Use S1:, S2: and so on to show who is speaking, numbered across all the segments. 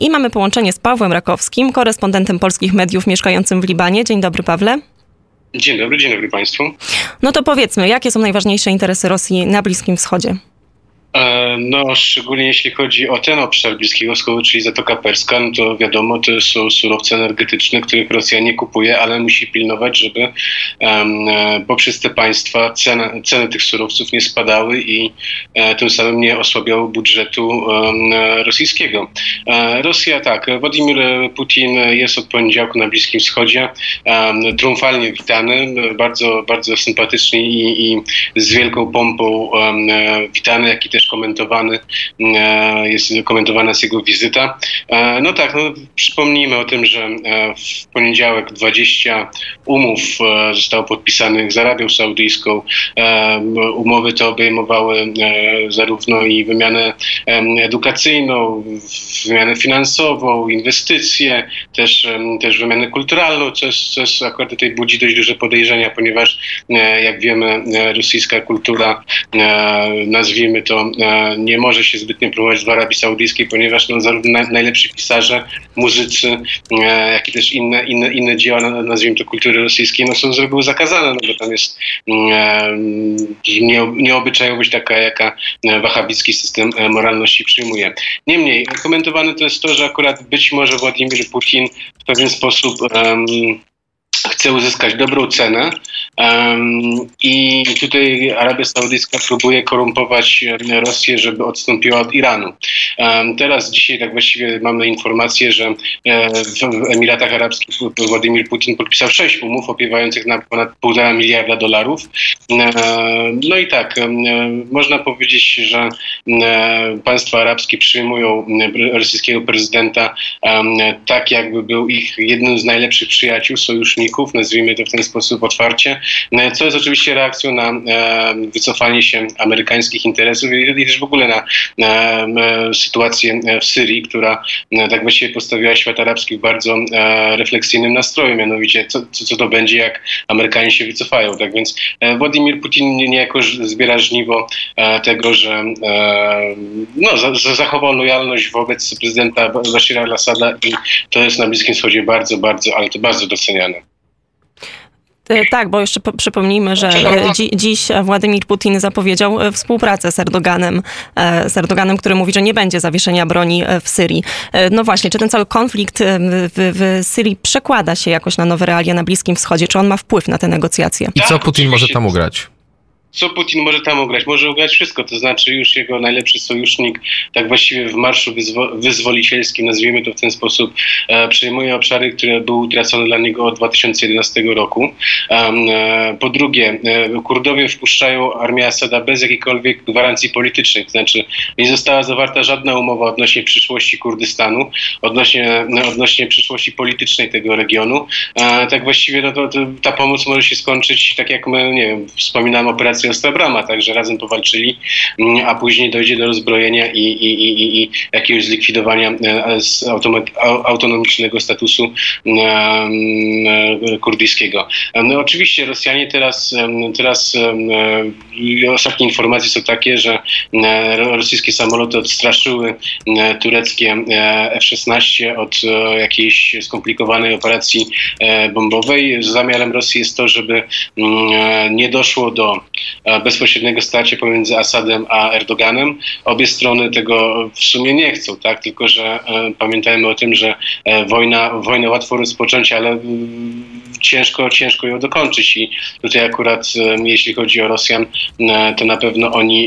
S1: I mamy połączenie z Pawłem Rakowskim, korespondentem polskich mediów mieszkającym w Libanie. Dzień dobry, Pawle.
S2: Dzień dobry Państwu.
S1: No to powiedzmy, jakie są najważniejsze interesy Rosji na Bliskim Wschodzie?
S2: No, szczególnie jeśli chodzi o ten obszar Bliskiego Wschodu, czyli Zatoka Perska, no to wiadomo, to są surowce energetyczne, których Rosja nie kupuje, ale musi pilnować, żeby poprzez te państwa ceny tych surowców nie spadały i tym samym nie osłabiały budżetu rosyjskiego. Rosja, tak, Władimir Putin jest od poniedziałku na Bliskim Wschodzie, triumfalnie witany, bardzo, bardzo sympatycznie i z wielką pompą witany, jak i też komentowana jest jego wizyta. No tak, przypomnijmy o tym, że w poniedziałek 20 umów zostało podpisanych z Arabią Saudyjską. Umowy te obejmowały zarówno i wymianę edukacyjną, wymianę finansową, inwestycje, też wymianę kulturalną, co akurat tutaj budzi dość duże podejrzenia, ponieważ jak wiemy, rosyjska kultura, nazwijmy to, nie może się zbytnio promować w Arabii Saudyjskiej, ponieważ zarówno najlepsi pisarze, muzycy, jak i też inne dzieła, nazwijmy to kultury rosyjskiej, są z reguły zakazane, bo tam jest nieobyczajowość taka, jaka wahabicki system moralności przyjmuje. Niemniej, komentowane to jest to, że akurat być może Władimir Putin w pewien sposób chce uzyskać dobrą cenę i tutaj Arabia Saudyjska próbuje korumpować Rosję, żeby odstąpiła od Iranu. Dzisiaj tak właściwie mamy informację, że w Emiratach Arabskich Władimir Putin podpisał 6 umów opiewających na ponad $1,5 miliarda. No i tak, można powiedzieć, że państwa arabskie przyjmują rosyjskiego prezydenta tak, jakby był ich jednym z najlepszych przyjaciół, sojuszników, nazwijmy to w ten sposób otwarcie, co jest oczywiście reakcją na wycofanie się amerykańskich interesów i też w ogóle na sytuację w Syrii, która tak właściwie postawiła świat arabski w bardzo refleksyjnym nastroju, mianowicie co to będzie, jak Amerykanie się wycofają. Tak więc Władimir Putin niejako zbiera żniwo tego, że zachował lojalność wobec prezydenta Bashira al-Assada i to jest na Bliskim Wschodzie bardzo, bardzo, ale to bardzo doceniane.
S1: Tak, bo jeszcze przypomnijmy, że dziś Władimir Putin zapowiedział współpracę z Erdoganem, który mówi, że nie będzie zawieszenia broni w Syrii. No właśnie, czy ten cały konflikt w Syrii przekłada się jakoś na nowe realia na Bliskim Wschodzie? Czy on ma wpływ na te negocjacje?
S3: I co Putin może tam ugrać?
S2: Co Putin może tam ugrać? Może ugrać wszystko, to znaczy już jego najlepszy sojusznik, tak właściwie w marszu wyzwolicielskim, nazwijmy to w ten sposób, przejmuje obszary, które były utracone dla niego od 2011 roku. Po drugie, Kurdowie wpuszczają armię Asada bez jakiejkolwiek gwarancji politycznej, to znaczy nie została zawarta żadna umowa odnośnie przyszłości Kurdystanu, odnośnie przyszłości politycznej tego regionu. Tak właściwie ta pomoc może się skończyć, tak jak my, nie wiem, wspominałem operację Ostra Brama, także razem powalczyli, a później dojdzie do rozbrojenia i jakiegoś zlikwidowania autonomicznego statusu kurdyjskiego. No oczywiście Rosjanie teraz ostatnie informacje są takie, że rosyjskie samoloty odstraszyły tureckie F-16 od jakiejś skomplikowanej operacji bombowej. Zamiarem Rosji jest to, żeby nie doszło do bezpośredniego starcia pomiędzy Asadem a Erdoganem. Obie strony tego w sumie nie chcą, tak? Tylko że pamiętajmy o tym, że wojnę łatwo rozpocząć, ale ciężko ją dokończyć i tutaj akurat jeśli chodzi o Rosjan, to na pewno oni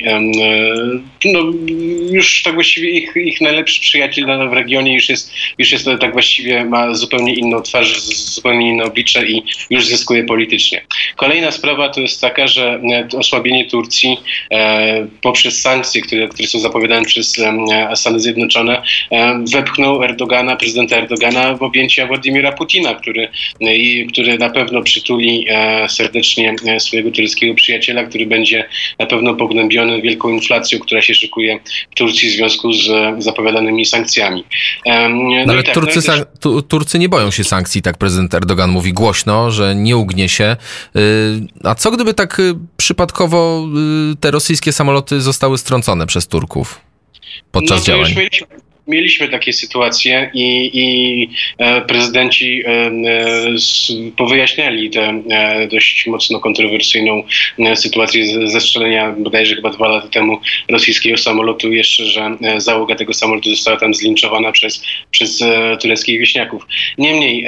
S2: już tak właściwie ich najlepszy przyjaciel w regionie już jest tak właściwie, ma zupełnie inną twarz, zupełnie inne oblicze i już zyskuje politycznie. Kolejna sprawa to jest taka, że osłabienie Turcji poprzez sankcje, które są zapowiadane przez Stany Zjednoczone, wepchnął prezydenta Erdogana w objęcia Władimira Putina, który na pewno przytuli serdecznie swojego tureckiego przyjaciela, który będzie na pewno pognębiony wielką inflacją, która się szykuje w Turcji w związku z zapowiadanymi sankcjami.
S3: Ale Turcy nie boją się sankcji, tak prezydent Erdogan mówi głośno, że nie ugnie się. A co gdyby tak przypadkowo te rosyjskie samoloty zostały strącone przez Turków podczas działań?
S2: mieliśmy takie sytuacje i prezydenci powyjaśniali tę dość mocno kontrowersyjną sytuację zestrzelenia bodajże chyba 2 lata temu rosyjskiego samolotu, jeszcze, że załoga tego samolotu została tam zlinczowana przez tureckich wieśniaków. Niemniej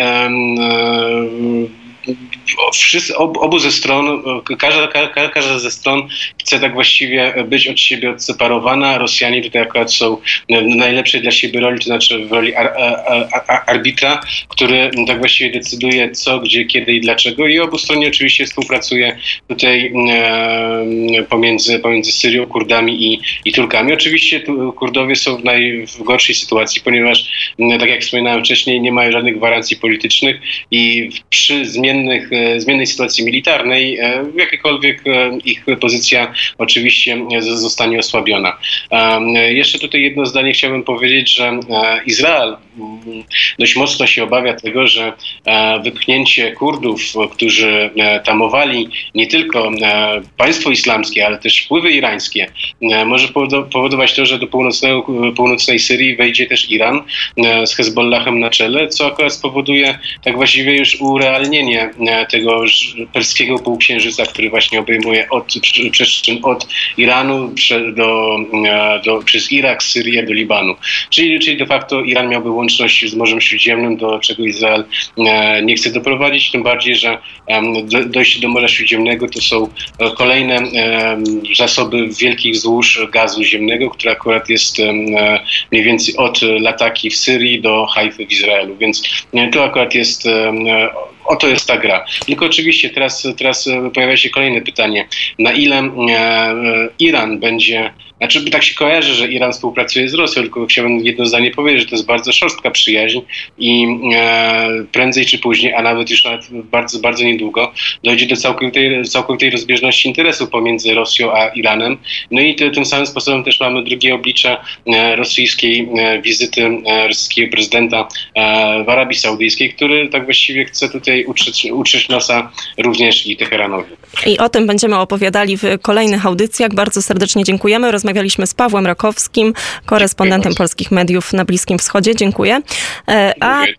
S2: obu ze stron, każda ze stron chce tak właściwie być od siebie odseparowana. Rosjanie tutaj akurat są w najlepszej dla siebie roli, to znaczy w roli arbitra, który tak właściwie decyduje co, gdzie, kiedy i dlaczego, i obu stronie oczywiście współpracuje tutaj pomiędzy Syrią, Kurdami i Turkami. Oczywiście Kurdowie są w gorszej sytuacji, ponieważ tak jak wspominałem wcześniej, nie mają żadnych gwarancji politycznych i przy zmiennej sytuacji militarnej jakakolwiek ich pozycja oczywiście zostanie osłabiona. Jeszcze tutaj jedno zdanie chciałbym powiedzieć, że Izrael dość mocno się obawia tego, że wypchnięcie Kurdów, którzy tamowali nie tylko państwo islamskie, ale też wpływy irańskie, może powodować to, że do północnej Syrii wejdzie też Iran z Hezbollahem na czele, co akurat spowoduje tak właściwie już urealnienie tego perskiego półksiężyca, który właśnie obejmuje przestrzeń od Iranu przez Irak, Syrię do Libanu. Czyli de facto Iran miałby łączność z Morzem Śródziemnym, do czego Izrael nie chce doprowadzić, tym bardziej, że dojście do Morza Śródziemnego to są kolejne zasoby wielkich złóż gazu ziemnego, które akurat jest mniej więcej od Lataki w Syrii do Hajfy w Izraelu, więc to akurat jest oto jest ta gra. Tylko oczywiście teraz pojawia się kolejne pytanie. Na ile Iran będzie... Znaczy, tak się kojarzy, że Iran współpracuje z Rosją, tylko chciałbym jedno zdanie powiedzieć, że to jest bardzo szorstka przyjaźń i prędzej czy później, a nawet już bardzo, bardzo niedługo, dojdzie do całkowitej rozbieżności interesów pomiędzy Rosją a Iranem. No i tym samym sposobem też mamy drugie oblicze rosyjskiej wizyty rosyjskiego prezydenta w Arabii Saudyjskiej, który tak właściwie chce tutaj utrzeć nosa również i Teheranowi.
S1: I o tym będziemy opowiadali w kolejnych audycjach. Bardzo serdecznie dziękujemy. Rozmawialiśmy z Pawłem Rakowskim, korespondentem polskich mediów na Bliskim Wschodzie. Dziękuję. A